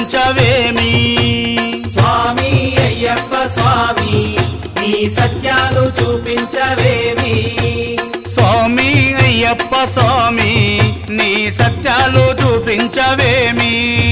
చూపించవేమి స్వామి అయ్యప్ప స్వామి నీ సత్యాలు చూపించవేమి స్వామి అయ్యప్ప స్వామి నీ సత్యాలు చూపించవేమి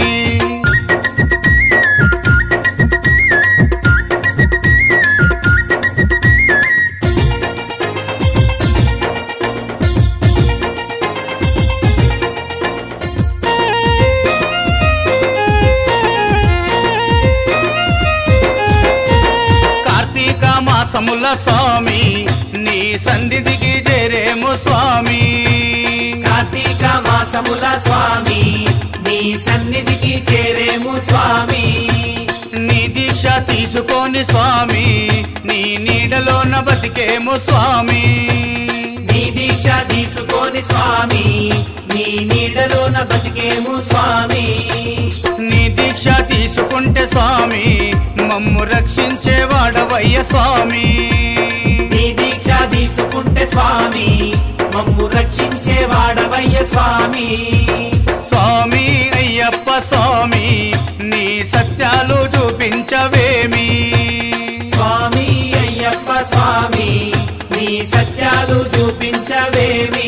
కార్తీక మాసముల స్వామి నీ సన్నిధికి చేరేము స్వామి కార్తీక మాసముల స్వామి నీ సన్నిధికి చేరేము స్వామి నీ దీక్ష తీసుకొని స్వామి నీ నీడలోన బతికేము స్వామి నీ దీక్ష తీసుకొని స్వామి నీ నీడలోన బతికేము స్వామి నీ దీక్ష తీసుకుంటే స్వామి మమ్ము రక్షించేవాడవయ్య స్వామి నీ దీక్ష తీసుకుంటే స్వామి మమ్ము రక్షించేవాడవయ్య స్వామి స్వామి అయ్యప్ప స్వామి నీ సత్యాలు చూపించవేమి స్వామి అయ్యప్ప స్వామి నీ సత్యాలు చూపించవేమి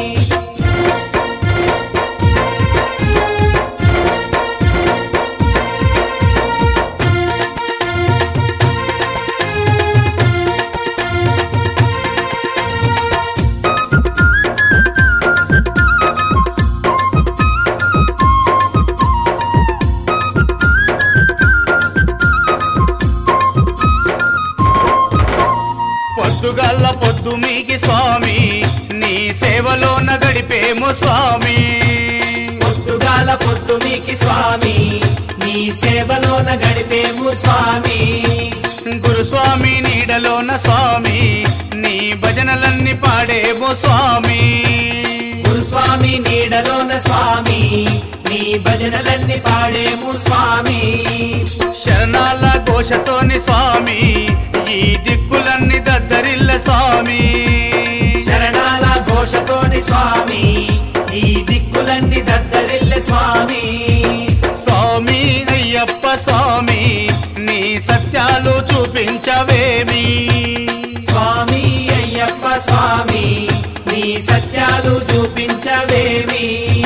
పొద్దుగల్ల పొద్దు మీకి స్వామి నీ సేవలోన గడిపేము స్వామి పొద్దుగాల పొద్దు మీకి స్వామి నీ సేవలోన గడిపేము స్వామి గురుస్వామి నీడలోన స్వామి నీ భజనలన్నీ పాడేము స్వామి గురుస్వామి నీడలోన స్వామి నీ భజనలన్నీ పాడేము స్వామి శరణాల ఘోషతోని స్వామి ఈ దిక్కులన్నీ దద్దరిల్ల స్వామి శరణాల ఘోషతోని స్వామి ఈ దిక్కులన్నీ దద్దరిల్ల స్వామి స్వామి అయ్యప్ప స్వామి నీ సత్యాలు చూపించవేమి స్వామి అయ్యప్ప స్వామి నీ సత్యాలు చూపించవేమి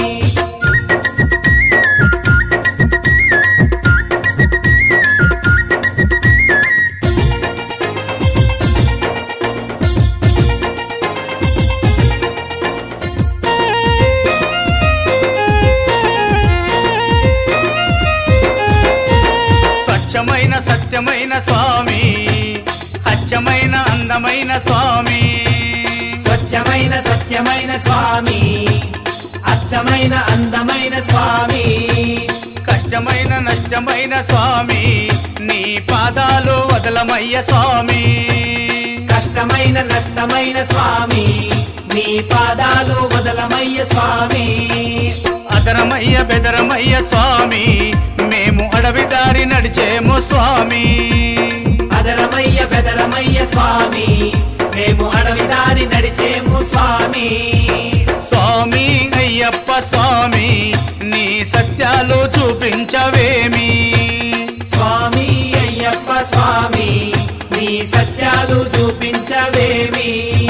స్వచ్ఛమైన సత్యమైన స్వామి అచ్చమైన అందమైన స్వామి స్వచ్ఛమైన సత్యమైన స్వామి అచ్చమైన అందమైన స్వామి కష్టమైన నష్టమైన స్వామి నీ పాదాలు వదలమయ్య స్వామి కష్టమైన నష్టమైన స్వామి నీ పాదాలు వదలమయ్య స్వామి అదరమయ్య బెదరమయ్య స్వామి మేము అడవి దారి నడిచేము స్వామి అదరమయ్య బెదరమయ్య స్వామి మేము అడవి దారి నడిచేము స్వామి స్వామి అయ్యప్ప స్వామి నీ సత్యాలు చూపించవేమి స్వామి అయ్యప్ప స్వామి నీ సత్యాలు చూపించవేమి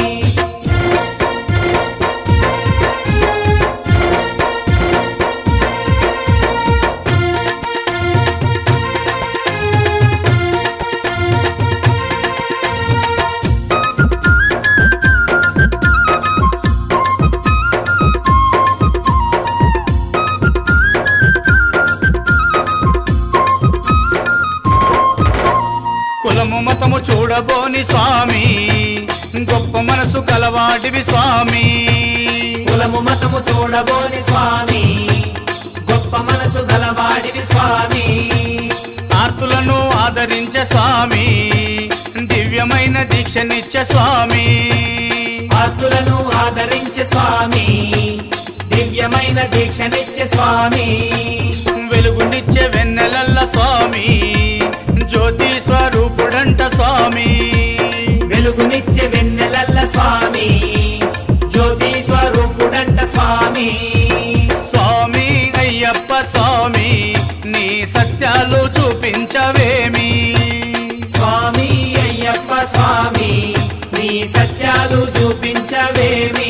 కులము మతము చూడబోని స్వామి గొప్ప మనసు కలవాడివి స్వామి కులము మతము చూడబోని స్వామి గొప్ప మనసు గలవాడివి స్వామి ఆర్తులను ఆదరించే స్వామి దివ్యమైన దీక్షనిచ్చే స్వామి ఆర్తులను ఆదరించే స్వామి దివ్యమైన దీక్షనిచ్చే స్వామి వెలుగునిచ్చే వెన్నెలల్ల స్వామి జ్యోతి స్వరూపుడంట స్వామి వెలుగునిచ్చే వెన్నెలల్ల స్వామి జ్యోతి స్వరూపుడంట స్వామి స్వామి అయ్యప్ప స్వామి నీ సత్యాలు చూపించవేమి స్వామి అయ్యప్ప స్వామి నీ సత్యాలు చూపించవేమి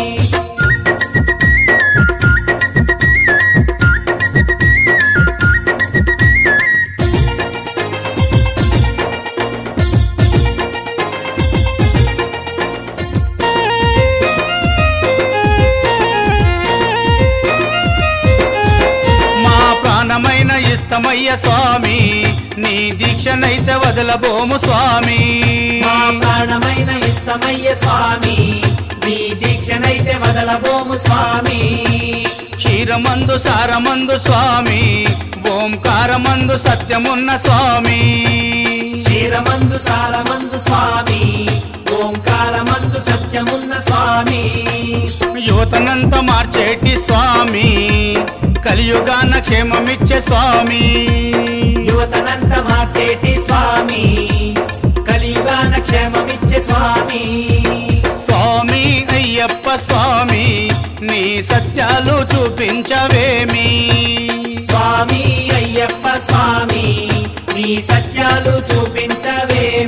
మా ప్రాణమైన ఇష్టమయ్య స్వామి నీ దీక్షనైతే వదలబోము స్వామి మా ప్రాణమైన ఇష్టమయ్య స్వామి నీ దీక్షనైతే వదలబోము స్వామి క్షీరమందు సారమందు స్వామి ఓంకారమందు సత్యమున్న స్వామి క్షీరమందు సారమందు స్వామి ఓంకారమందు సత్యమున్న స్వామి యువతనంత మార్చేటి స్వామి కలియుగాన క్షేమమిచ్చే స్వామి యువతనంత మార్చేటి స్వామి కలియుగాన క్షేమమిచ్చే స్వామి స్వామి అయ్యప్ప స్వామి నీ సత్యాలు చూపించవేమి స్వామి అయ్యప్ప స్వామి నీ సత్యాలు చూపించవేమి